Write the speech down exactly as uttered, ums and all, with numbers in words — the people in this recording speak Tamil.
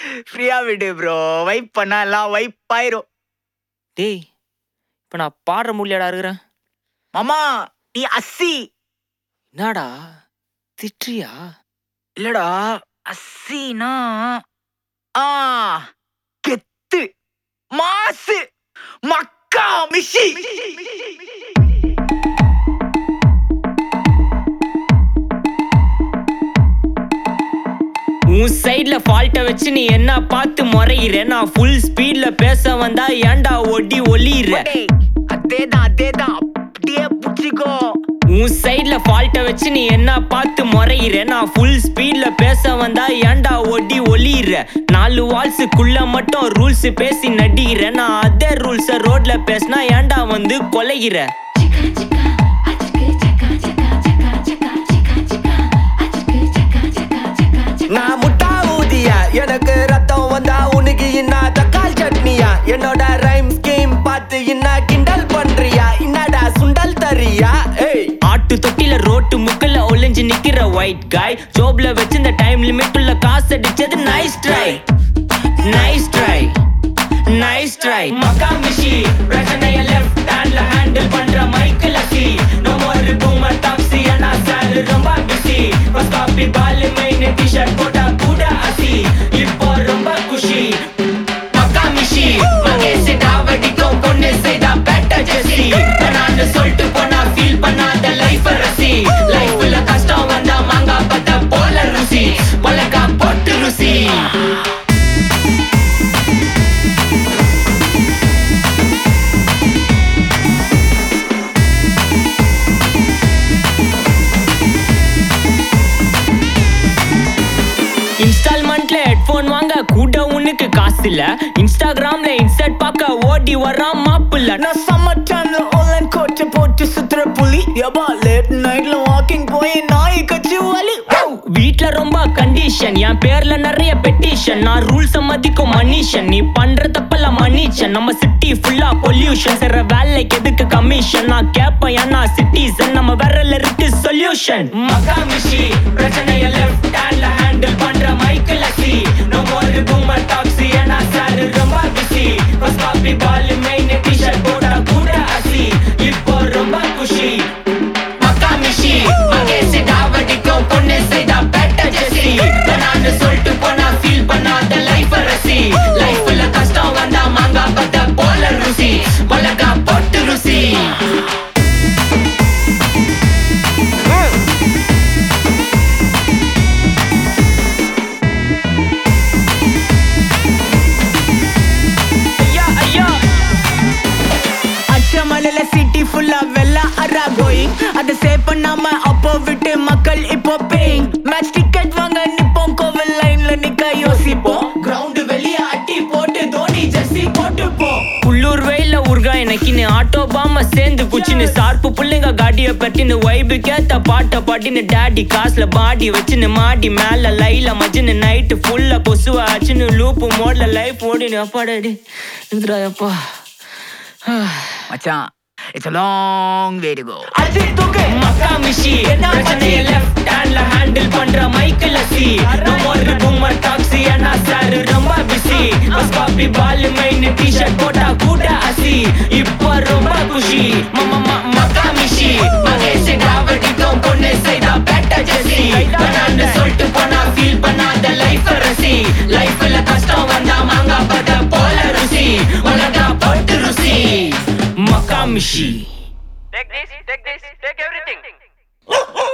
ஃப்ரீயா விடு ப்ரோ. வைப் பண்ணா எல்லாம் வைப் ஆயிரும். டேய் இப்ப நான் பாடுற முடியலடா இருக்கிறேன். மாமா நீ அஸ்ஸி. என்னடா திட்றியா? இல்லடா அஸ்ஸினா ஆ கெத்து மாசு மக்கா மிஷி. உன் சைட்ல ஃபால்ட்ட வச்சு நீ என்ன பார்த்து முறையிற? நான் ஃபுல் ஸ்பீட்ல பேச வந்தா ஏன்டா ஒடி ஒளியிற? அதேதான் அதேதான் அப்படியே புடிச்சிக்கோ. உன் சைட்ல ஃபால்ட்ட வச்சு நீ என்ன பார்த்து முறையிற? நான் ஃபுல் ஸ்பீட்ல பேச வந்தா ஏன்டா ஒடி ஒளியிற? நாலு வால்ஸுக்குள்ள மட்டும் ரூல்ஸ் பேசி நடிகிற. நான் அதே ரூல்ஸ ரோட்ல பேசினா ஏன்டா வந்து கொலைகிற? நான் முட்டா ஊதியா, எனக்கு ரத்தம் வந்தா உனக்கு என்ன தக்காள் சட்னியா? என்னோட ரைம் ஸ்கீம் பார்த்து என்ன கிண்டல் பண்றியா? என்னடா சுண்டல் தரியா? ஏய் ஆட்டு தொட்டில ரோட்டு முக்கல்ல ஒளிஞ்சு நிக்கிற ஒயிட் காய். ஜோப்ல வச்சு இந்த டைம் லிமிட் உள்ள காசு அடிச்சது nice try nice try nice try. மக்கா மிஷி பிரச்சனைய லெஃப்ட் ஹேண்ட்ல ஹேண்டில் பண்ற மைக்கேல் அசி. நோ மோர் பூமர் டாக்ஸி அண்ணா சார் ரொம்ப பிஸி. ஃபர்ஸ்ட் காப்பி பால் மெயின் டி-ஷர்ட் போட்டா கூட அசி. இப்போ ரொம்ப குஷி மக்கா மிஷி. மகேஷ் டாவடிக்கும் பொண்ணு செய்தா பெட்டர் ஜெசி. நான் சொல்லிட்டு போனா ஃபீல் பண்ணாத லைஃப் ரசி. லைஃப்ல கஷ்டம் வந்தா மாங்கா பத்த போல ருசி. மொளகா போட்டு ருசி. இன்ஸ்டால்மெண்ட்ல ஹெட்போன் வாங்க கூட உனக்கு காசு இல்ல. இன்ஸ்டாகிராம்ல இன்ஸ்டன்ட் பார்க்க ஓடி வரான் மாப்பிள்ள. நான் சம்மர் டைம்ல ஆன்லைன் கோட்டை போட்டு சுத்துற புலி. யபா லேட் நைட்ல வாக்கிங் போய் நாய் கச்சி வலி. வீட்ல ரொம்ப கண்டிஷன், என் பேர்ல நிறைய பெட்டிஷன். நான் ரூல்ஸ் மதிக்கும் மனுஷன், நீ பண்ற தப்பெல்லாம் மன்னிச்சன். நம்ம சிட்டி ஃபுல்லா பொல்யூஷன், செய்ற வேலைக்கு எதுக்கு கமிஷன்? நான் கேப்பேன் ஏன்னா சிட்டிசன், நம்ம விரல்ல இருக்கு சொல்யூஷன். மக்கா மிஷி பிரச்சனைய லெஃப்ட் ஹேண்ட்ல ஹேண்டில் பண்ற மைக்கேல் அசி. நோ மோர் பூமர் டாக்ஸி அண்ணா சார் ரொம்ப பிஸி. ஃபர்ஸ்ட் காப்பி பால் மெயின் டி-ஷர்ட் போட்டா கூட அசி. இப்போ ரொம்ப குஷி மக்கா மிஷி. மகேஷ் டாவடிக்கும் பொண்ணு செய்தா பெட்டர் ஜெசி. நான் சொல்லிட்டு போனா ஃபீல் பண்ணாத லைஃப் ரசி. லைஃப்ல கஷ்டம் வந்தா மாங்கா பத்த போல ருசி. மொளகா போட்டு ருசி. அச்சமலையில சிட்டி ஃபுல்லா வெள்ள அரா கோயிங். அதை சேவ் பண்ணாம அப்போ விட்டு மக்கள் இப்போ பேயிங். மேட்ச் டிக்கெட் வாங்க நிப்போம், கோவில் லைன்ல நிக்க யோசிப்போம். கிரவுண்ட் வெளிய அட்டி போட்டு தோனி ஜெர்சி போட்டு போ. உள்ளூர் வெயில உருகா எனக்குன்னு ஆட்டோ பாம சேர்ந்து குச்சின்னு. சார்பு புள்ளைங்க காடிய பட்டின்னு வைபு கேத்த பாட்ட பாட்டின்னு. டேடி காசுல பாடி வச்சுன்னு மாடி மேல லைல மச்சின்னு. நைட்டு ஃபுல்லா கொசுவ ஆச்சுன்னு லூப்பு மோட்ல லைஃப் ஓடினு. அப்பாடாடி அப்பா மச்சான் it's a long way to go. Ajith தூக்கு மக்கா மிஷி பிரச்சனைய லெஃப்ட் ஹேண்ட்ல ஹேண்டில் பண்ற மைக்கேல் அசி. நோ மோர் பூமர் டாக்ஸி அண்ணா சார் ரொம்ப பிஸி. ஃபர்ஸ்ட் காப்பி பால் மெயின் டி-ஷர்ட் போட்டா கூட அசி. இப்போ ரொம்ப குஷி மக்கா மிஷி. மகேஷ் டாவடிக்கும் பொண்ணு செய்தா பெட்டர் ஜெசி. நான் சொல்லிட்டு போனா ஃபீல் பண்ணாத லைஃப் ரசி. லைஃப்ல கஷ்டம் வந்தா மாங்கா பத்த போல ருசி. மொளகா போட்டு ருசி மக்கா மிஷி. Take this, take this, take everything.